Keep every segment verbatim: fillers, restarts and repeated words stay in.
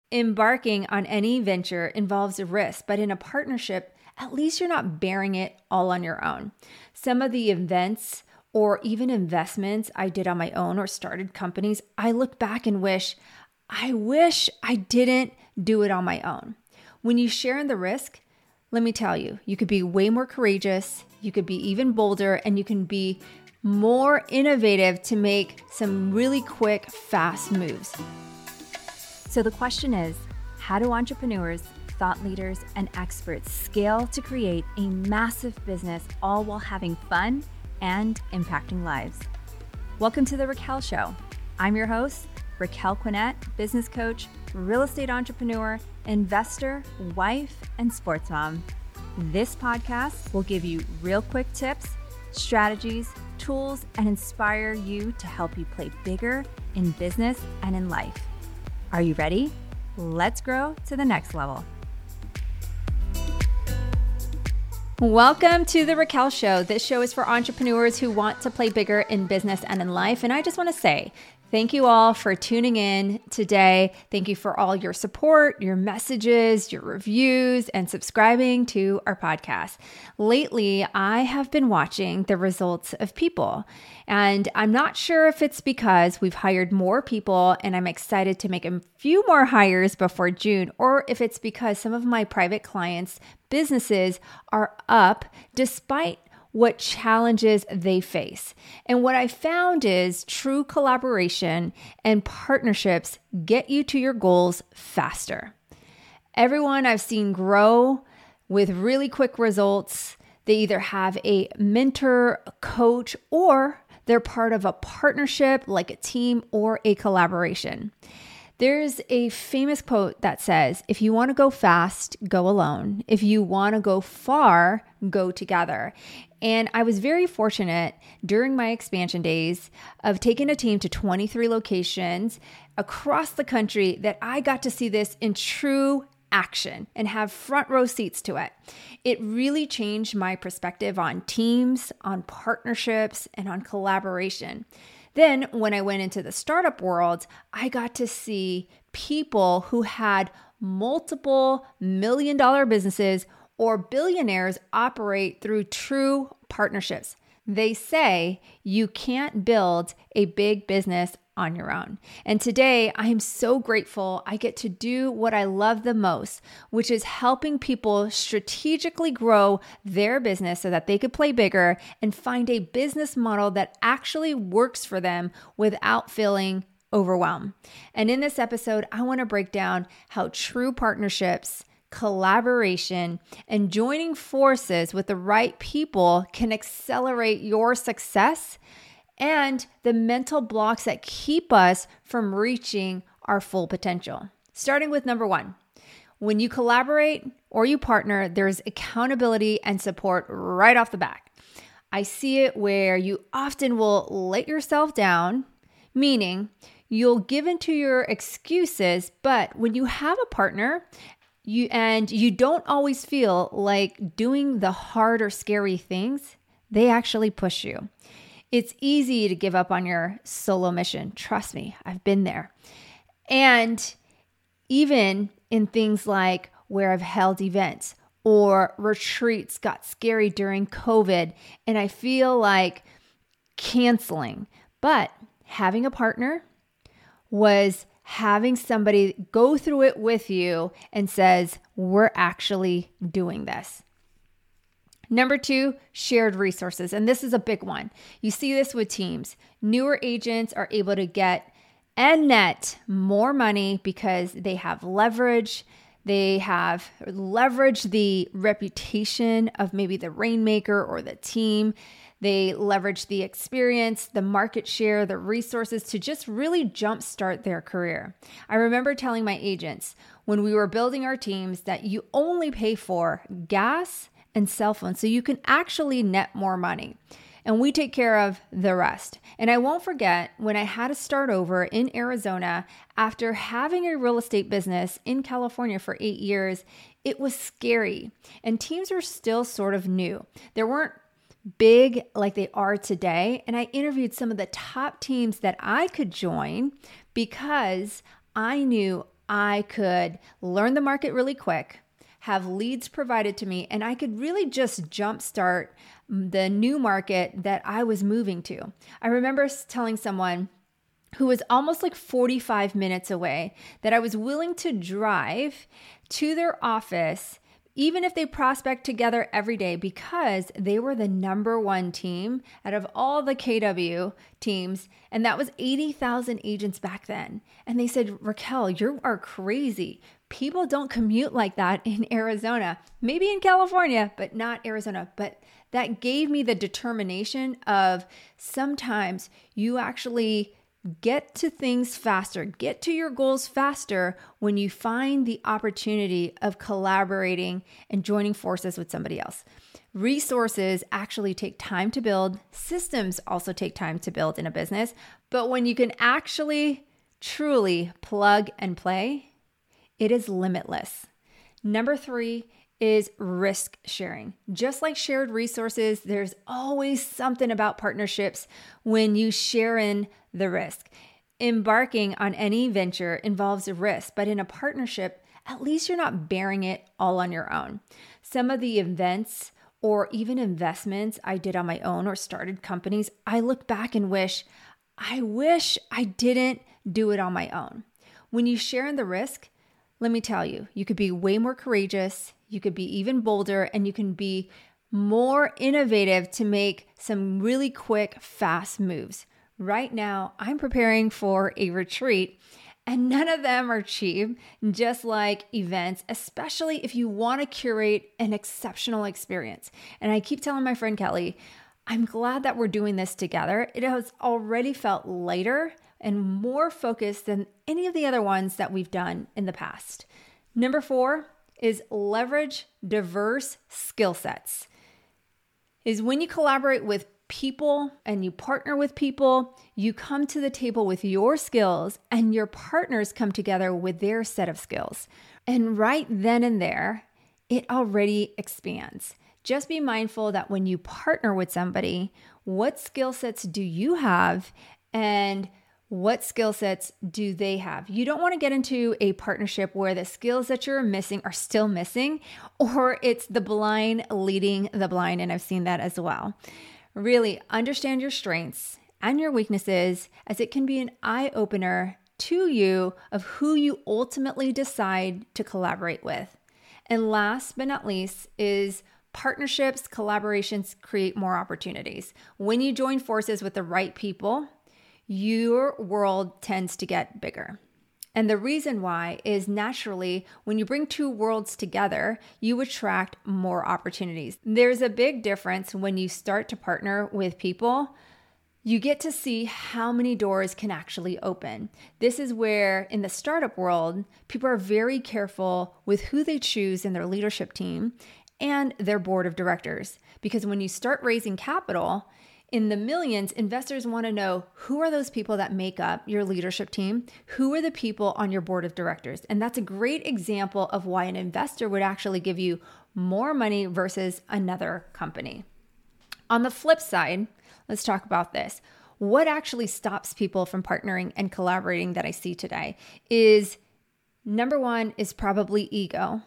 Embarking on any venture involves a risk, but in a partnership, at least you're not bearing it all on your own. Some of the events or even investments I did on my own or started companies, I look back and wish, I wish I didn't do it on my own. When you share in the risk, let me tell you, you could be way more courageous, you could be even bolder, and you can be more innovative to make some really quick, fast moves. So the question is, how do entrepreneurs, thought leaders, and experts scale to create a massive business all while having fun and impacting lives? Welcome to The Raquel Show. I'm your host, Raquel Quinnett, business coach, real estate entrepreneur, investor, wife, and sports mom. This podcast will give you real quick tips, strategies, tools, and inspire you to help you play bigger in business and in life. Are you ready? Let's grow to the next level. Welcome to The Raquel Show. This show is for entrepreneurs who want to play bigger in business and in life. And I just want to say, thank you all for tuning in today. Thank you for all your support, your messages, your reviews, and subscribing to our podcast. Lately, I have been watching the results of people, and I'm not sure if it's because we've hired more people and I'm excited to make a few more hires before June, or if it's because some of my private clients' businesses are up despite what challenges they face. And what I found is true collaboration and partnerships get you to your goals faster. Everyone I've seen grow with really quick results, they either have a mentor, a coach, or they're part of a partnership like a team or a collaboration. There's a famous quote that says, if you want to go fast, go alone. If you want to go far, go together. And I was very fortunate during my expansion days of taking a team to twenty-three locations across the country that I got to see this in true action and have front row seats to it. It really changed my perspective on teams, on partnerships, and on collaboration. Then when I went into the startup world, I got to see people who had multiple million dollar businesses or billionaires operate through true partnerships. They say you can't build a big business on your own. And today I am so grateful I get to do what I love the most, which is helping people strategically grow their business so that they could play bigger and find a business model that actually works for them without feeling overwhelmed. And in this episode, I want to break down how true partnerships, collaboration, and joining forces with the right people can accelerate your success and the mental blocks that keep us from reaching our full potential. Starting with number one, when you collaborate or you partner, there's accountability and support right off the bat. I see it where you often will let yourself down, meaning you'll give into your excuses, but when you have a partner, you and you don't always feel like doing the hard or scary things, they actually push you. It's easy to give up on your solo mission. Trust me, I've been there. And even in things like where I've held events or retreats got scary during COVID, and I feel like canceling. But having a partner was having somebody go through it with you and says, we're actually doing this. Number two, shared resources. And this is a big one. You see this with teams. Newer agents are able to get and net more money because they have leverage. They have leveraged the reputation of maybe the rainmaker or the team. They leverage the experience, the market share, the resources to just really jumpstart their career. I remember telling my agents when we were building our teams that you only pay for gas and cell phones so you can actually net more money. And we take care of the rest. And I won't forget when I had to start over in Arizona after having a real estate business in California for eight years, it was scary. And teams were still sort of new. There weren't big like they are today. And I interviewed some of the top teams that I could join because I knew I could learn the market really quick, have leads provided to me, and I could really just jumpstart the new market that I was moving to. I remember telling someone who was almost like forty-five minutes away that I was willing to drive to their office even if they prospect together every day, because they were the number one team out of all the K W teams. And that was eighty thousand agents back then. And they said, Raquel, you are crazy. People don't commute like that in Arizona, maybe in California, but not Arizona. But that gave me the determination of sometimes you actually get to things faster, get to your goals faster when you find the opportunity of collaborating and joining forces with somebody else. Resources actually take time to build. Systems also take time to build in a business. But when you can actually truly plug and play, it is limitless. Number three is risk sharing. Just like shared resources, there's always something about partnerships when you share in the risk. Embarking on any venture involves a risk, but in a partnership, at least you're not bearing it all on your own. Some of the events or even investments I did on my own or started companies, I look back and wish, I wish I didn't do it on my own. When you share in the risk, let me tell you, you could be way more courageous, you could be even bolder, and you can be more innovative to make some really quick, fast moves. Right now, I'm preparing for a retreat, and none of them are cheap, just like events, especially if you want to curate an exceptional experience. And I keep telling my friend Kelly, I'm glad that we're doing this together. It has already felt lighter and more focused than any of the other ones that we've done in the past. Number four is leverage diverse skill sets. Is when you collaborate with people and you partner with people, you come to the table with your skills and your partners come together with their set of skills. And right then and there, it already expands. Just be mindful that when you partner with somebody, what skill sets do you have and what skill sets do they have? You don't want to get into a partnership where the skills that you're missing are still missing, or it's the blind leading the blind, and I've seen that as well. Really understand your strengths and your weaknesses, as it can be an eye-opener to you of who you ultimately decide to collaborate with. And last but not least is partnerships, collaborations create more opportunities. When you join forces with the right people, your world tends to get bigger. And the reason why is naturally, when you bring two worlds together, you attract more opportunities. There's a big difference when you start to partner with people. You get to see how many doors can actually open. This is where, in the startup world, people are very careful with who they choose in their leadership team and their board of directors. Because when you start raising capital, in the millions, investors want to know who are those people that make up your leadership team? Who are the people on your board of directors? And that's a great example of why an investor would actually give you more money versus another company. On the flip side, let's talk about this. What actually stops people from partnering and collaborating that I see today is, number one is probably ego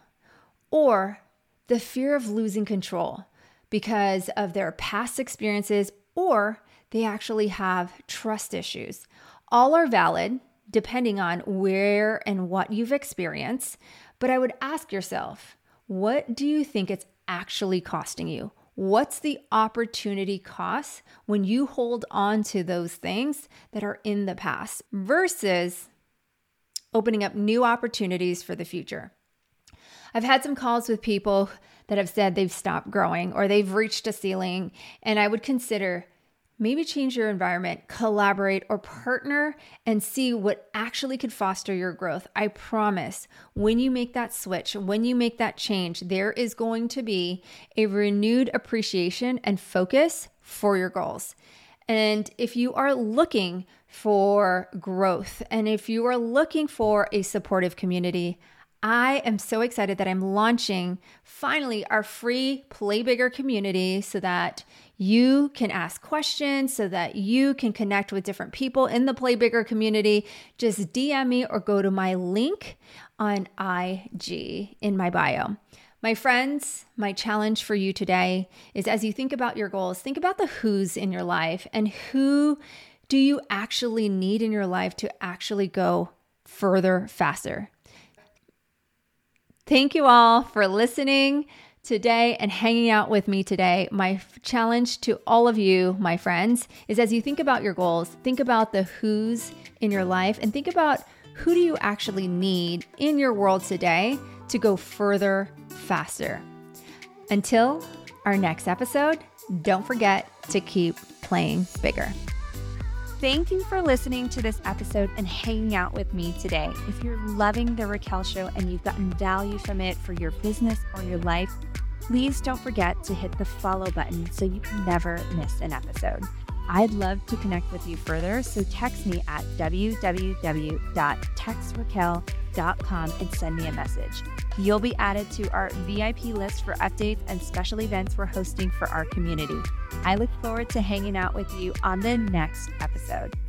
or the fear of losing control because of their past experiences, or they actually have trust issues. All are valid depending on where and what you've experienced, but I would ask yourself, what do you think it's actually costing you? What's the opportunity cost when you hold on to those things that are in the past versus opening up new opportunities for the future? I've had some calls with people that have said they've stopped growing or they've reached a ceiling, and I would consider maybe change your environment, collaborate, or partner and see what actually could foster your growth. I promise when you make that switch, when you make that change, there is going to be a renewed appreciation and focus for your goals. And if you are looking for growth and if you are looking for a supportive community, I am so excited that I'm launching finally our free Play Bigger community so that you can ask questions, so that you can connect with different people in the Play Bigger community. Just D M me or go to my link on I G in my bio. My friends, my challenge for you today is, as you think about your goals, think about the who's in your life and who do you actually need in your life to actually go further, faster. Thank you all for listening today and hanging out with me today. My challenge to all of you, my friends, is as you think about your goals, think about the who's in your life and think about who do you actually need in your world today to go further, faster. Until our next episode, don't forget to keep playing bigger. Thank you for listening to this episode and hanging out with me today. If you're loving The Raquel Show and you've gotten value from it for your business or your life, please don't forget to hit the follow button so you can never miss an episode. I'd love to connect with you further, so text me at w w w dot text raquel dot com and send me a message. You'll be added to our V I P list for updates and special events we're hosting for our community. I look forward to hanging out with you on the next episode.